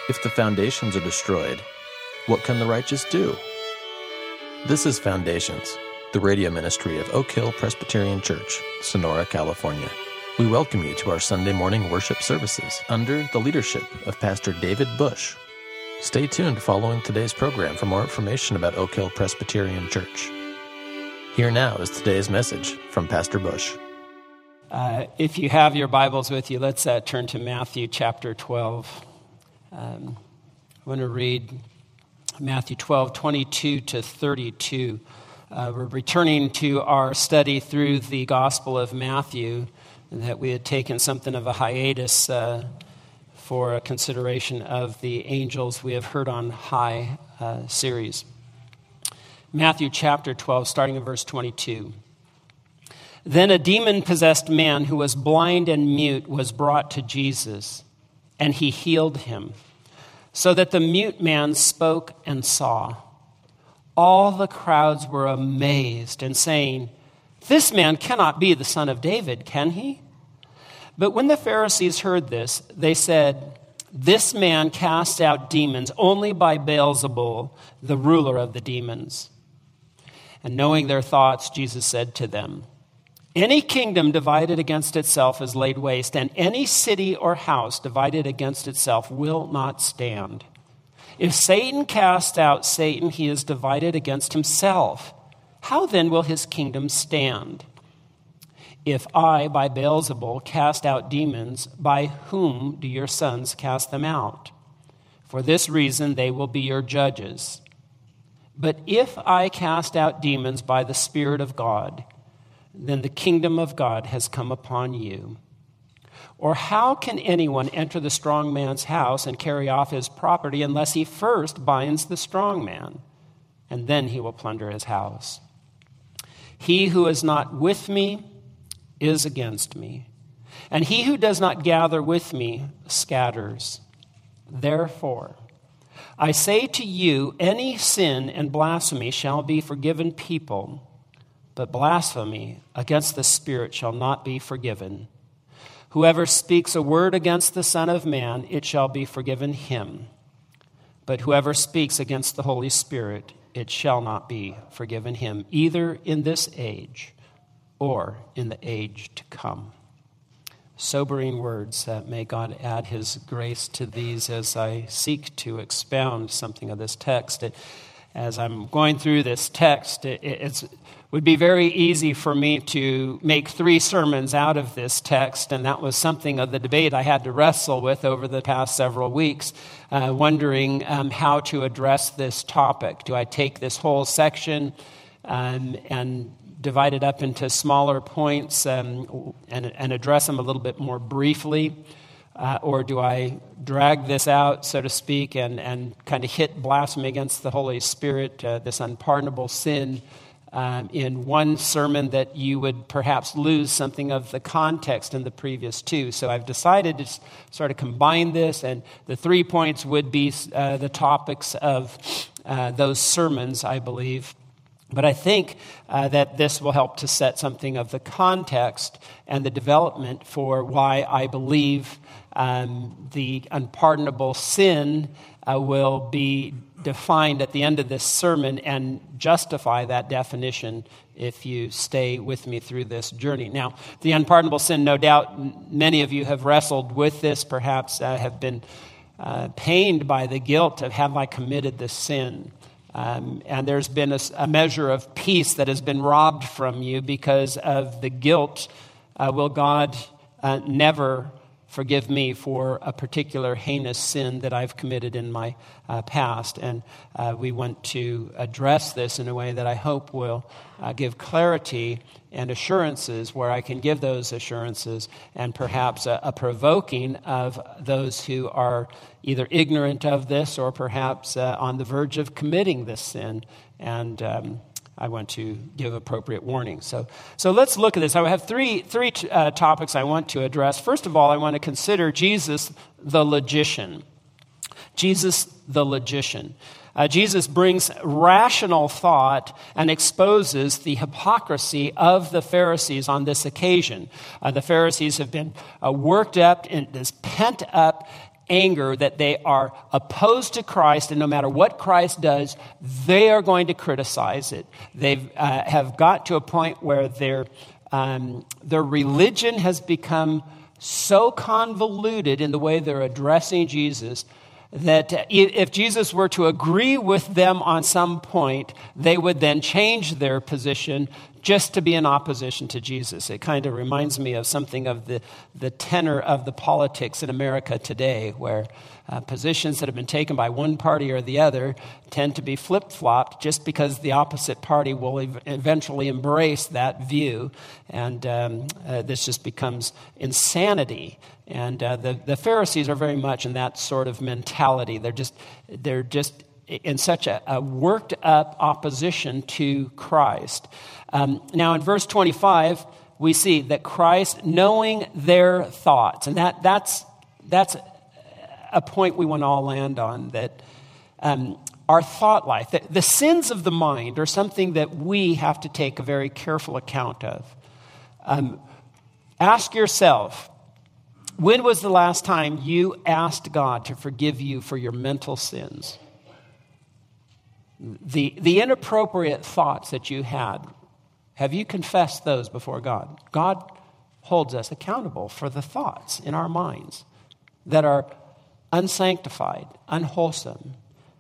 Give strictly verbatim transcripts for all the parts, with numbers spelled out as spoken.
If the foundations are destroyed, what can the righteous do? This is Foundations, the radio ministry of Oak Hill Presbyterian Church, Sonora, California. We welcome you to our Sunday morning worship services under the leadership of Pastor David Bush. Stay tuned following today's program for more information about Oak Hill Presbyterian Church. Here now is today's message from Pastor Bush. Uh, if you have your Bibles with you, let's uh, turn to Matthew chapter twelve. Um, I want to read Matthew twelve, twenty-two to thirty-two. Uh, we're returning to our study through the Gospel of Matthew, and that we had taken something of a hiatus uh, for a consideration of the Angels We Have Heard on High uh, series. Matthew chapter twelve, starting in verse twenty-two. Then a demon-possessed man who was blind and mute was brought to Jesus, and he healed him, so that the mute man spoke and saw. All the crowds were amazed and saying, "This man cannot be the son of David, can he?" But when the Pharisees heard this, they said, "This man casts out demons only by Beelzebul, the ruler of the demons." And knowing their thoughts, Jesus said to them, "Any kingdom divided against itself is laid waste, and any city or house divided against itself will not stand. If Satan casts out Satan, he is divided against himself. How then will his kingdom stand? If I, by Beelzebul, cast out demons, by whom do your sons cast them out? For this reason they will be your judges. But if I cast out demons by the Spirit of God, then the kingdom of God has come upon you. Or how can anyone enter the strong man's house and carry off his property unless he first binds the strong man, and then he will plunder his house? He who is not with me is against me, and he who does not gather with me scatters. Therefore, I say to you, any sin and blasphemy shall be forgiven people, but blasphemy against the Spirit shall not be forgiven. Whoever speaks a word against the Son of Man, it shall be forgiven him. But whoever speaks against the Holy Spirit, it shall not be forgiven him, either in this age or in the age to come." Sobering words. Uh, may God add his grace to these as I seek to expound something of this text. It, as I'm going through this text, it, it's would be very easy for me to make three sermons out of this text, and that was something of the debate I had to wrestle with over the past several weeks, uh, wondering um, how to address this topic. Do I take this whole section um, and divide it up into smaller points um, and, and address them a little bit more briefly? Uh, or do I drag this out, so to speak, and, and kind of hit blasphemy against the Holy Spirit, uh, this unpardonable sin, um, in one sermon that you would perhaps lose something of the context in the previous two? So I've decided to sort of combine this, and the three points would be uh, the topics of uh, those sermons, I believe. But I think uh, that this will help to set something of the context and the development for why I believe um, the unpardonable sin uh, will be defined at the end of this sermon and justify that definition if you stay with me through this journey. Now, the unpardonable sin, no doubt many of you have wrestled with this, perhaps uh, have been uh, pained by the guilt of have I committed this sin? Um, and there's been a, a measure of peace that has been robbed from you because of the guilt. Uh, will God uh, never forgive me for a particular heinous sin that I've committed in my uh, past? And uh, we want to address this in a way that I hope will uh, give clarity and assurances where I can give those assurances, and perhaps a, a provoking of those who are either ignorant of this or perhaps uh, on the verge of committing this sin. And um, I want to give appropriate warning. So, so let's look at this. I have three three uh, topics I want to address. First of all, I want to consider Jesus the logician. Jesus the logician. Uh, Jesus brings rational thought and exposes the hypocrisy of the Pharisees on this occasion. Uh, the Pharisees have been uh, worked up in this pent-up anger that they are opposed to Christ, and no matter what Christ does, they are going to criticize it. They uh, have got to a point where their um, their religion has become so convoluted in the way they're addressing Jesus that if Jesus were to agree with them on some point, they would then change their position just to be in opposition to Jesus. It kind of reminds me of something of the, the tenor of the politics in America today, where uh, positions that have been taken by one party or the other tend to be flip-flopped just because the opposite party will ev- eventually embrace that view. And um, uh, this just becomes insanity. And uh, the, the Pharisees are very much in that sort of mentality. They're just, they're just in such a, a worked-up opposition to Christ. Um, now, in verse twenty-five, we see that Christ, knowing their thoughts, and that that's that's a point we want to all land on, that um, our thought life, that the sins of the mind are something that we have to take a very careful account of. Um, ask yourself, when was the last time you asked God to forgive you for your mental sins? The, the inappropriate thoughts that you had, have you confessed those before God? God holds us accountable for the thoughts in our minds that are unsanctified, unwholesome.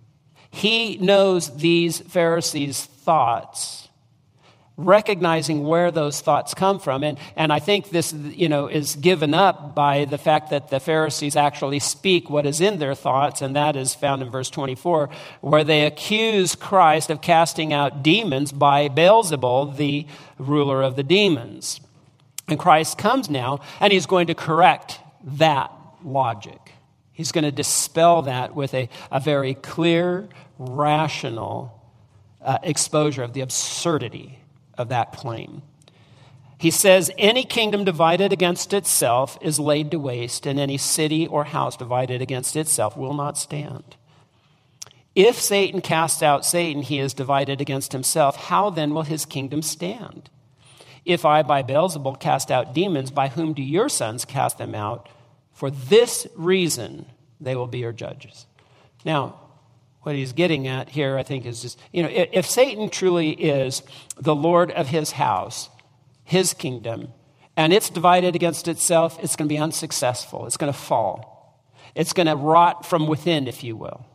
He knows these Pharisees' thoughts, recognizing where those thoughts come from. And, and I think this, you know, is given up by the fact that the Pharisees actually speak what is in their thoughts, and that is found in verse twenty-four, where they accuse Christ of casting out demons by Beelzebul, the ruler of the demons. And Christ comes now, and he's going to correct that logic. He's going to dispel that with a, a very clear, rational uh, exposure of the absurdity of that claim. He says, any kingdom divided against itself is laid to waste, and any city or house divided against itself will not stand. If Satan casts out Satan, he is divided against himself. How then will his kingdom stand? If I by Beelzebul cast out demons, by whom do your sons cast them out? For this reason they will be your judges. Now, what he's getting at here, I think, is just, you know, if Satan truly is the Lord of his house, his kingdom, and it's divided against itself, it's going to be unsuccessful. It's going to fall. It's going to rot from within, if you will.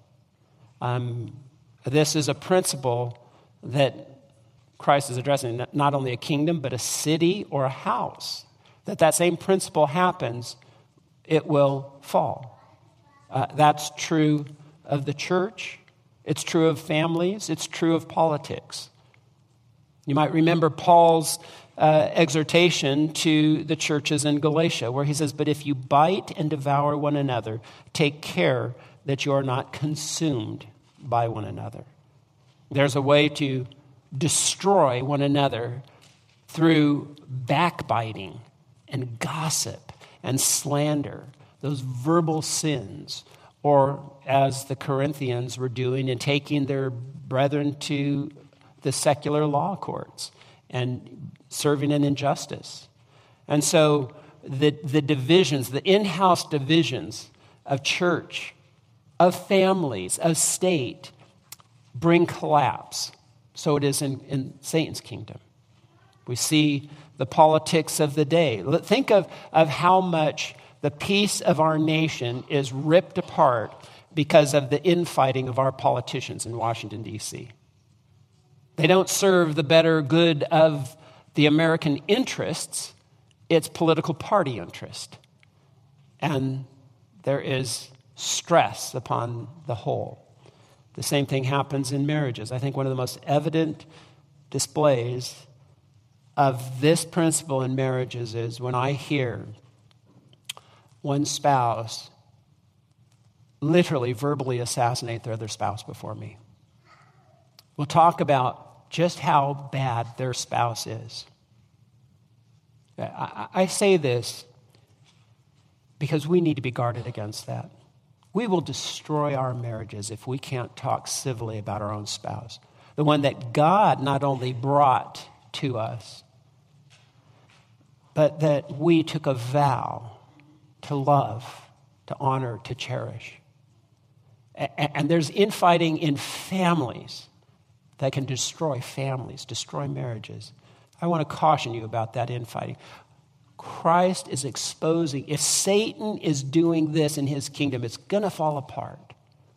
Um, this is a principle that Christ is addressing, not only a kingdom, but a city or a house. That that same principle happens, it will fall. Uh, that's true of the church. It's true of families. It's true of politics. You might remember Paul's uh, exhortation to the churches in Galatia, where he says, but if you bite and devour one another, take care that you are not consumed by one another. There's a way to destroy one another through backbiting and gossip and slander, those verbal sins, or as the Corinthians were doing and taking their brethren to the secular law courts and serving an injustice. And so the, the divisions, the in-house divisions of church, of families, of state, bring collapse. So it is in, in Satan's kingdom. We see the politics of the day. Think of, of how much the peace of our nation is ripped apart because of the infighting of our politicians in Washington, D C They don't serve the better good of the American interests. It's political party interest. And there is stress upon the whole. The same thing happens in marriages. I think one of the most evident displays of this principle in marriages is when I hear one spouse literally verbally assassinate their other spouse before me. We'll talk about just how bad their spouse is. I, I say this because we need to be guarded against that. We will destroy our marriages if we can't talk civilly about our own spouse. The one that God not only brought to us, but that we took a vow to love, to honor, to cherish. And there's infighting in families that can destroy families, destroy marriages. I want to caution you about that infighting. Christ is exposing, if Satan is doing this in his kingdom, it's going to fall apart.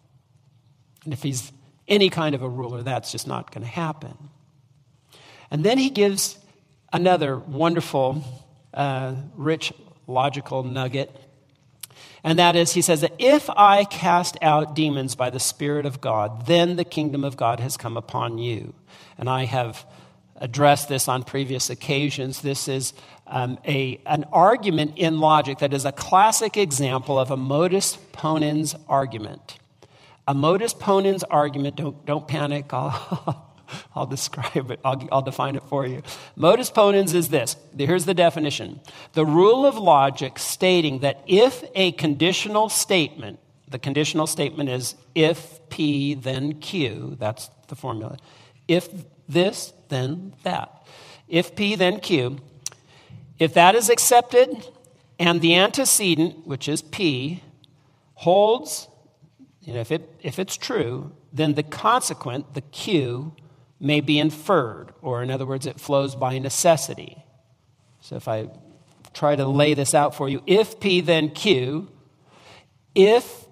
And if he's any kind of a ruler, that's just not going to happen. And then he gives another wonderful, uh, rich, logical nugget. And that is, he says that if I cast out demons by the Spirit of God, then the kingdom of God has come upon you. And I have addressed this on previous occasions. This is um, a an argument in logic that is a classic example of a modus ponens argument. A modus ponens argument, don't, don't panic, I'll, I'll describe it, I'll, I'll define it for you. Modus ponens is this, here's the definition. The rule of logic stating that if a conditional statement, the conditional statement is if P, then Q, that's the formula. If this, then that. If P, then Q. If that is accepted and the antecedent, which is P, holds, you know, if it if it's true, then the consequent, the Q, may be inferred, or in other words, it flows by necessity. So if I try to lay this out for you, if P, then Q, if,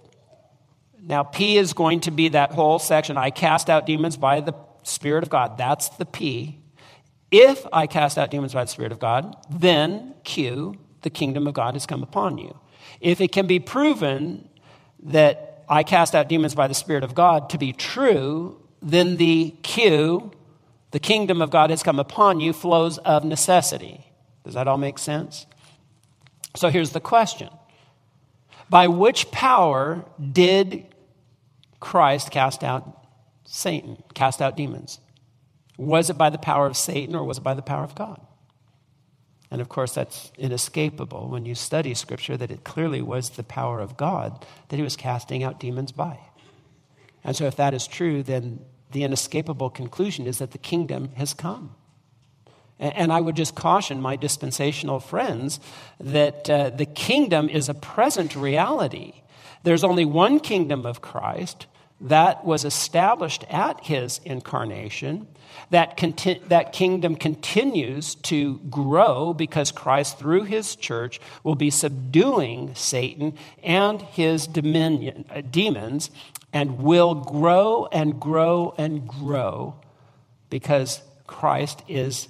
now P is going to be that whole section, I cast out demons by the Spirit of God, that's the P. If I cast out demons by the Spirit of God, then Q, the kingdom of God has come upon you. If it can be proven that I cast out demons by the Spirit of God to be true, then the Q, the kingdom of God has come upon you, flows of necessity. Does that all make sense? So here's the question. By which power did Christ cast out Satan, cast out demons? Was it by the power of Satan or was it by the power of God? And of course, that's inescapable when you study Scripture, that it clearly was the power of God that he was casting out demons by. And so if that is true, then the inescapable conclusion is that the kingdom has come. And I would just caution my dispensational friends that uh, the kingdom is a present reality. There's only one kingdom of Christ that was established at his incarnation. That, conti- that kingdom continues to grow because Christ, through his church, will be subduing Satan and his dominion, uh, demons, and will grow and grow and grow because Christ is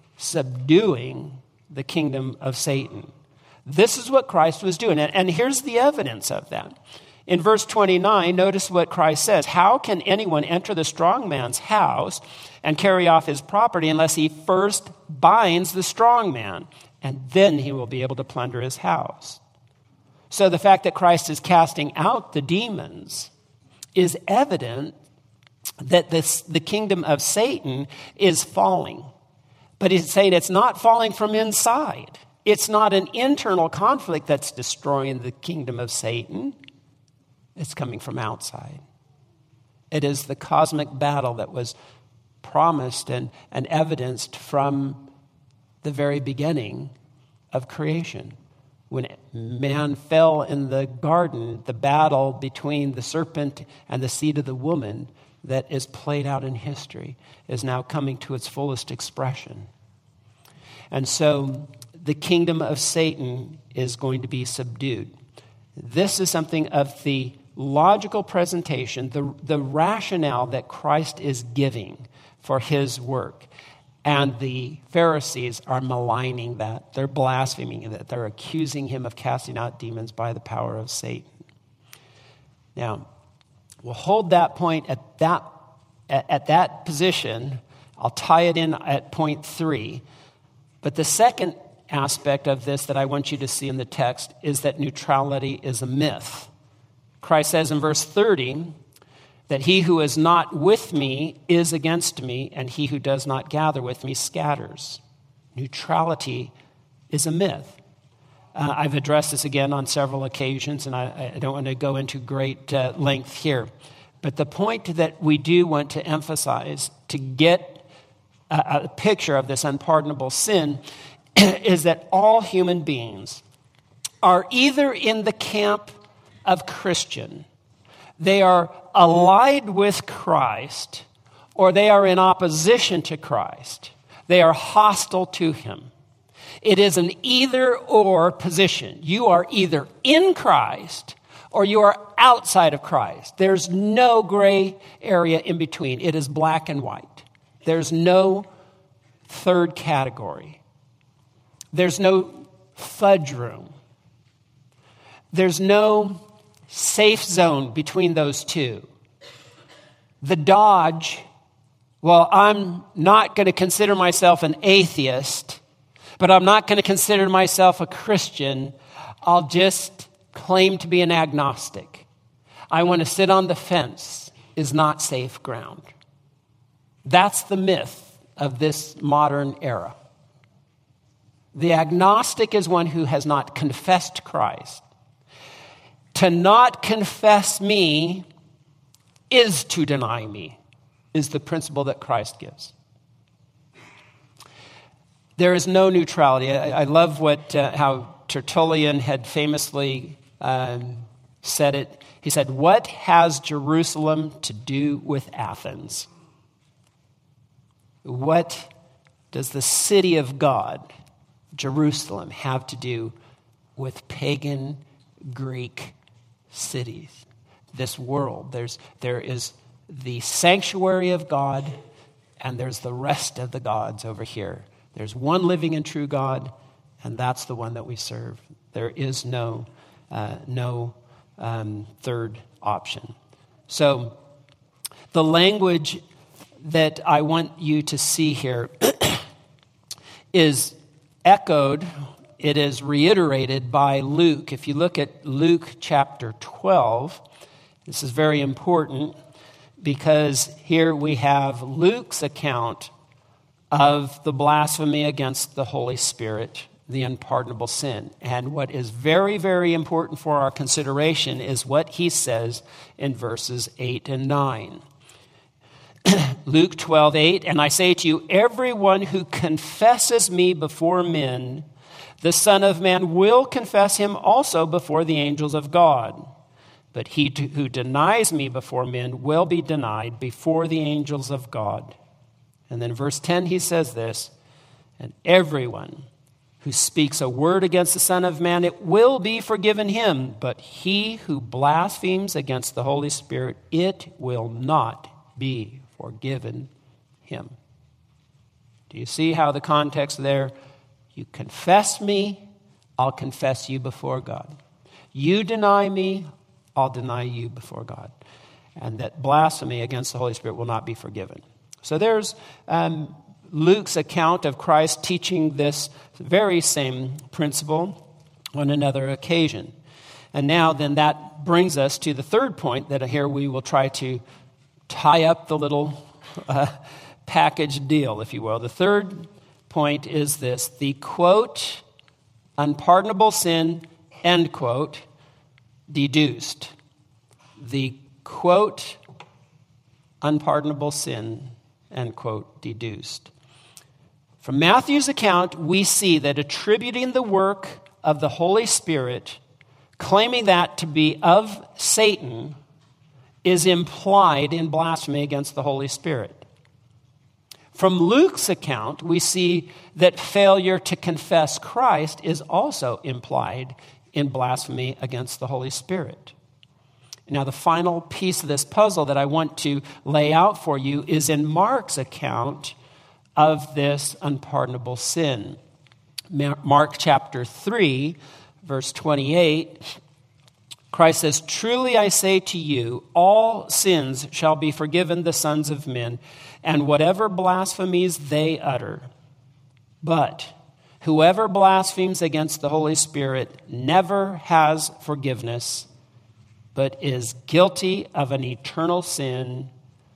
subduing the kingdom of Satan. This is what Christ was doing. And, and here's the evidence of that. In verse twenty-nine, notice what Christ says. How can anyone enter the strong man's house and carry off his property unless he first binds the strong man? And then he will be able to plunder his house. So the fact that Christ is casting out the demons is evident that this, the kingdom of Satan is falling. But he's saying it's not falling from inside. It's not an internal conflict that's destroying the kingdom of Satan. It's coming from outside. It is the cosmic battle that was promised and, and evidenced from the very beginning of creation. When man fell in the garden, the battle between the serpent and the seed of the woman that is played out in history is now coming to its fullest expression. And so the kingdom of Satan is going to be subdued. This is something of the logical presentation, the, the rationale that Christ is giving for his work. And the Pharisees are maligning that. They're blaspheming that. They're accusing him of casting out demons by the power of Satan. Now, we'll hold that point at that, at, at that position. I'll tie it in at point three. But the second aspect of this that I want you to see in the text is that neutrality is a myth. Christ says in verse thirty that he who is not with me is against me, and he who does not gather with me scatters. Neutrality is a myth. Uh, I've addressed this again on several occasions, and I, I don't want to go into great uh, length here. But the point that we do want to emphasize to get a, a picture of this unpardonable sin is that all human beings are either in the camp of Christian. They are allied with Christ, or they are in opposition to Christ. They are hostile to him. It is an either-or position. You are either in Christ or you are outside of Christ. There's no gray area in between. It is black and white. There's no third category. There's no fudge room. There's no safe zone between those two. The dodge, well, I'm not going to consider myself an atheist, but I'm not going to consider myself a Christian. I'll just claim to be an agnostic. I want to sit on the fence is not safe ground. That's the myth of this modern era. The agnostic is one who has not confessed Christ. To not confess me is to deny me, is the principle that Christ gives. There is no neutrality. I, I love what uh, how Tertullian had famously um, said it. He said, "What has Jerusalem to do with Athens? What does the city of God, Jerusalem, have to do with pagan Greek cities? This world, there's there is the sanctuary of God, and there's the rest of the gods over here. There's one living and true God, and that's the one that we serve. There is no uh, no um, third option." So the language that I want you to see here is echoed, it is reiterated by Luke. If you look at Luke chapter twelve, this is very important because here we have Luke's account of the blasphemy against the Holy Spirit, the unpardonable sin. And what is very, very important for our consideration is what he says in verses eight and nine. Luke twelve eight, "And I say to you, everyone who confesses me before men, the Son of Man will confess him also before the angels of God. But he who denies me before men will be denied before the angels of God." And then verse ten, he says this, "And everyone who speaks a word against the Son of Man, it will be forgiven him. But he who blasphemes against the Holy Spirit, it will not be forgiven him." Do you see how the context there? You confess me, I'll confess you before God. You deny me, I'll deny you before God. And that blasphemy against the Holy Spirit will not be forgiven. So there's um, Luke's account of Christ teaching this very same principle on another occasion. And now then that brings us to the third point that here we will try to tie up the little uh, package deal, if you will. The third point is this: the quote, unpardonable sin, end quote, deduced. The quote, unpardonable sin, end quote, deduced. From Matthew's account, we see that attributing the work of the Holy Spirit, claiming that to be of Satan, is implied in blasphemy against the Holy Spirit. From Luke's account, we see that failure to confess Christ is also implied in blasphemy against the Holy Spirit. Now, the final piece of this puzzle that I want to lay out for you is in Mark's account of this unpardonable sin. Mark chapter three, verse twenty-eight, Christ says, "Truly I say to you, all sins shall be forgiven the sons of men, and whatever blasphemies they utter. But whoever blasphemes against the Holy Spirit never has forgiveness, but is guilty of an eternal sin,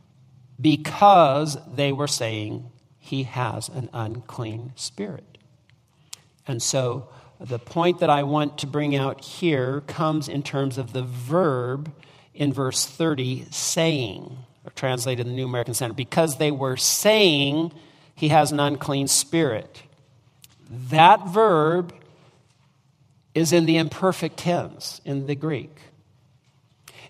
because they were saying he has an unclean spirit." And so the point that I want to bring out here comes in terms of the verb in verse thirty, saying, or translated in the New American Standard, because they were saying he has an unclean spirit. That verb is in the imperfect tense in the Greek.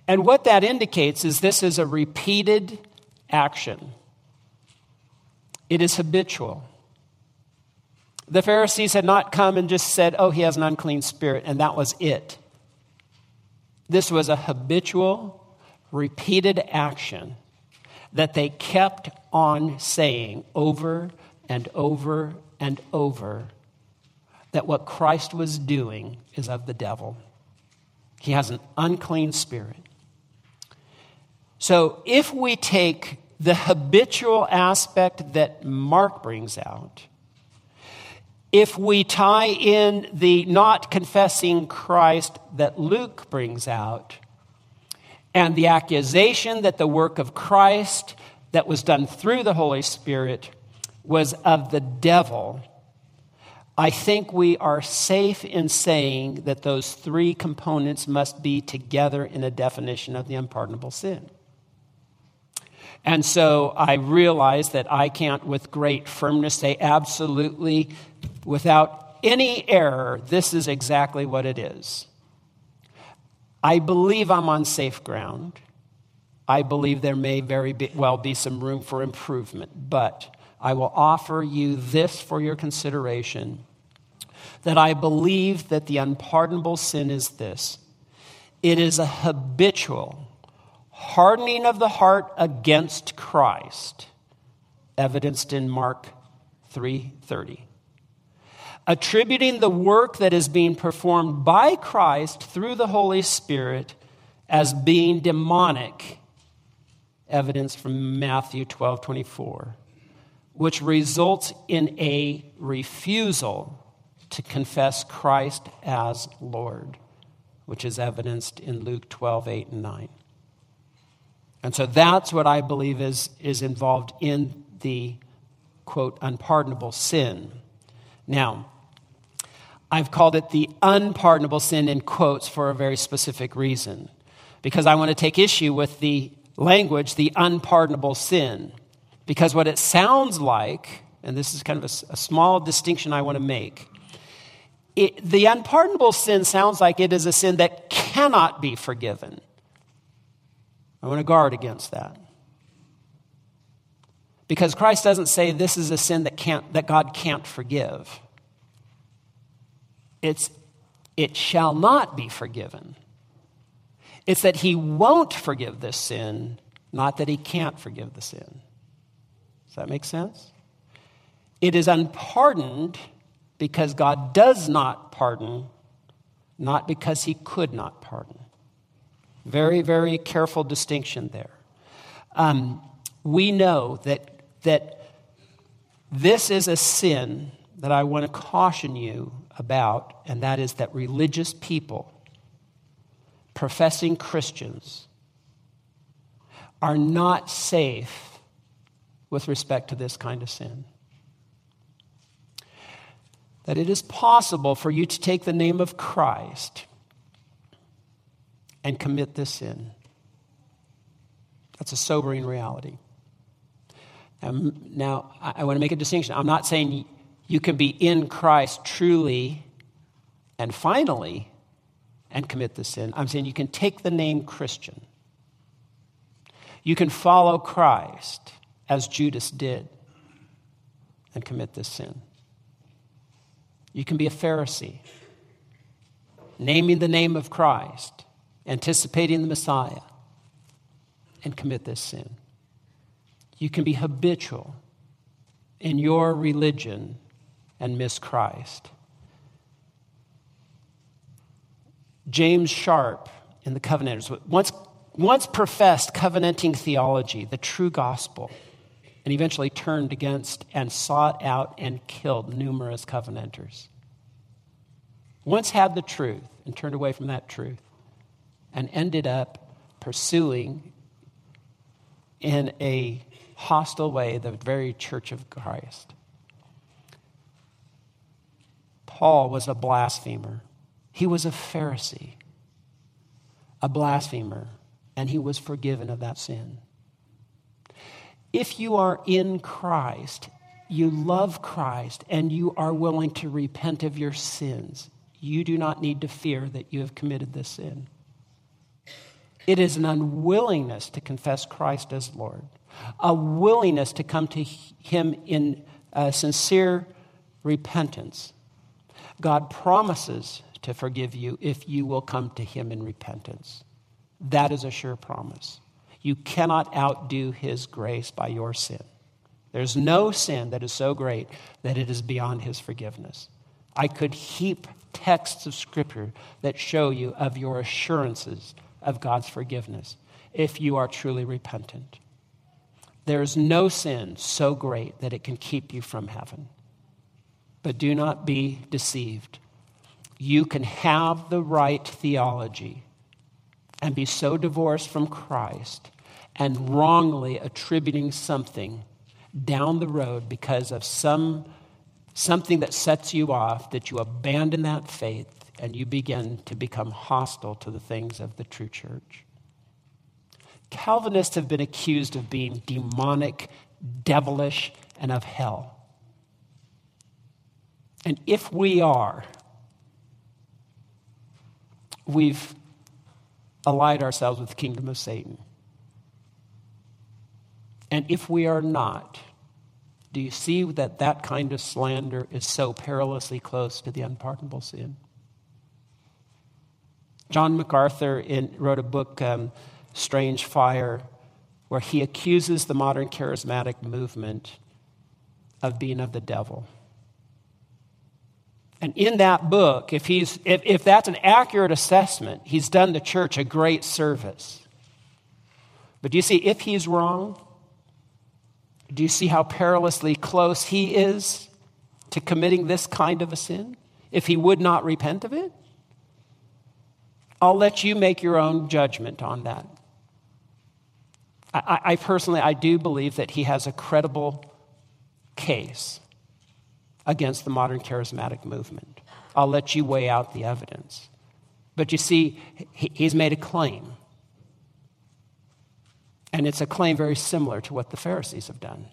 And what that indicates is this is a repeated action. It is habitual. The Pharisees had not come and just said, oh, he has an unclean spirit, and that was it. This was a habitual, repeated action that they kept on saying over and over and over, that what Christ was doing is of the devil. He has an unclean spirit. So if we take the habitual aspect that Mark brings out, if we tie in the not confessing Christ that Luke brings out, and the accusation that the work of Christ that was done through the Holy Spirit was of the devil, I think we are safe in saying that those three components must be together in a definition of the unpardonable sin. And so I realize that I can't with great firmness say absolutely, without any error, this is exactly what it is. I believe I'm on safe ground. I believe there may very be, well be some room for improvement, but I will offer you this for your consideration, that I believe that the unpardonable sin is this. It is a habitual hardening of the heart against Christ, evidenced in Mark three thirty. Attributing the work that is being performed by Christ through the Holy Spirit as being demonic, evidence from Matthew twelve twenty-four, which results in a refusal to confess Christ as Lord, which is evidenced in Luke twelve eight and nine. And so that's what I believe is, is involved in the, quote, unpardonable sin. Now, I've called it the unpardonable sin in quotes for a very specific reason, because I want to take issue with the language, the unpardonable sin, because what it sounds like, and this is kind of a, a small distinction I want to make, it, the unpardonable sin sounds like it is a sin that cannot be forgiven. I want to guard against that. Because Christ doesn't say this is a sin that can't that God can't forgive. It's it shall not be forgiven. It's that he won't forgive this sin, not that he can't forgive the sin. Does that make sense? It is unpardoned because God does not pardon, not because he could not pardon. Very, very careful distinction there. Um, we know that that this is a sin that I want to caution you about, and that is that religious people, professing Christians, are not safe with respect to this kind of sin. That it is possible for you to take the name of Christ and commit this sin. That's a sobering reality. Um, now, I, I want to make a distinction. I'm not saying you can be in Christ truly and finally and commit the sin. I'm saying you can take the name Christian. You can follow Christ as Judas did and commit this sin. You can be a Pharisee, naming the name of Christ, anticipating the Messiah, and commit this sin. You can be habitual in your religion and miss Christ. James Sharp in the Covenanters once, once professed covenanting theology, the true gospel, and eventually turned against and sought out and killed numerous Covenanters. Once had the truth and turned away from that truth, and ended up pursuing in a hostile way the very church of Christ. Paul was a blasphemer. He was a Pharisee, a blasphemer, and he was forgiven of that sin. If you are in Christ, you love Christ, and you are willing to repent of your sins, you do not need to fear that you have committed this sin. It is an unwillingness to confess Christ as Lord, a willingness to come to him in uh, sincere repentance. God promises to forgive you if you will come to him in repentance. That is a sure promise. You cannot outdo his grace by your sin. There's no sin that is so great that it is beyond his forgiveness. I could heap texts of Scripture that show you of your assurances of God's forgiveness if you are truly repentant. There is no sin so great that it can keep you from heaven. But do not be deceived. You can have the right theology and be so divorced from Christ and wrongly attributing something down the road because of some something that sets you off, that you abandon that faith and you begin to become hostile to the things of the true church. Calvinists have been accused of being demonic, devilish, and of hell. And if we are, we've allied ourselves with the kingdom of Satan. And if we are not, do you see that that kind of slander is so perilously close to the unpardonable sin? John MacArthur in, wrote a book, um, Strange Fire, where he accuses the modern charismatic movement of being of the devil. And in that book, if he's if, if that's an accurate assessment, he's done the church a great service. But do you see, if he's wrong, do you see how perilously close he is to committing this kind of a sin? If he would not repent of it? I'll let you make your own judgment on that. I, I personally, I do believe that he has a credible case against the modern charismatic movement. I'll let you weigh out the evidence. But you see, he, he's made a claim. And it's a claim very similar to what the Pharisees have done.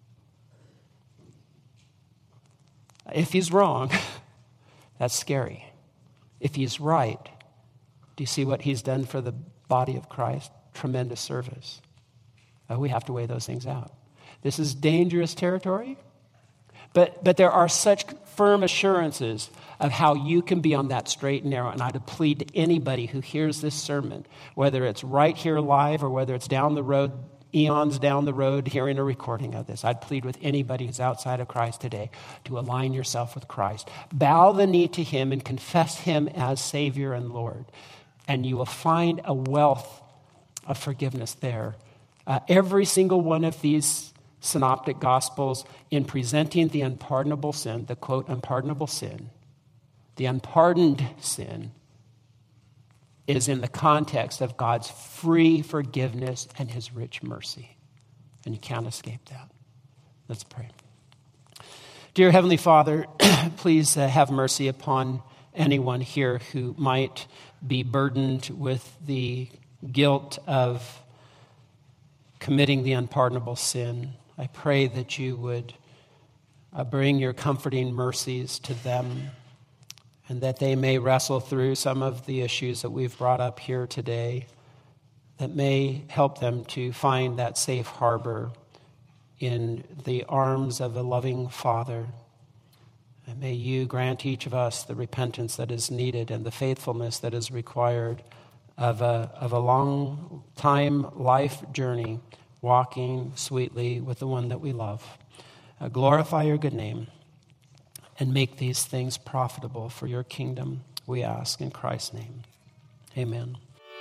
If he's wrong, that's scary. If he's right, do you see what he's done for the body of Christ? Tremendous service. Uh, we have to weigh those things out. This is dangerous territory, but, but there are such firm assurances of how you can be on that straight and narrow. And I'd plead to anybody who hears this sermon, whether it's right here live or whether it's down the road, eons down the road, hearing a recording of this. I'd plead with anybody who's outside of Christ today to align yourself with Christ. Bow the knee to him and confess him as Savior and Lord. And you will find a wealth of forgiveness there. Uh, every single one of these synoptic gospels, in presenting the unpardonable sin, the quote, unpardonable sin, the unpardoned sin is in the context of God's free forgiveness and his rich mercy. And you can't escape that. Let's pray. Dear Heavenly Father, please uh, have mercy upon anyone here who might be burdened with the guilt of committing the unpardonable sin. I pray that you would uh, bring your comforting mercies to them, and that they may wrestle through some of the issues that we've brought up here today, that may help them to find that safe harbor in the arms of a loving Father. And may you grant each of us the repentance that is needed and the faithfulness that is required of a, of a long time life journey, walking sweetly with the one that we love. Uh, glorify your good name. And make these things profitable for your kingdom, we ask in Christ's name. Amen.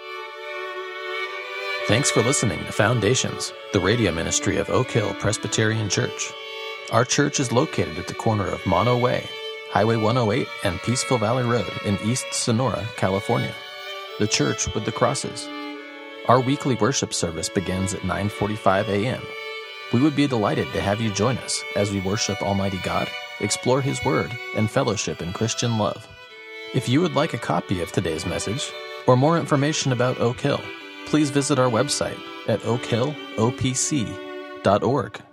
Thanks for listening to Foundations, the radio ministry of Oak Hill Presbyterian Church. Our church is located at the corner of Mono Way, Highway one oh eight, and Peaceful Valley Road in East Sonora, California. The church with the crosses. Our weekly worship service begins at nine forty-five a.m. We would be delighted to have you join us as we worship Almighty God, explore his word, and fellowship in Christian love. If you would like a copy of today's message or more information about Oak Hill, please visit our website at oak hill o p c dot org.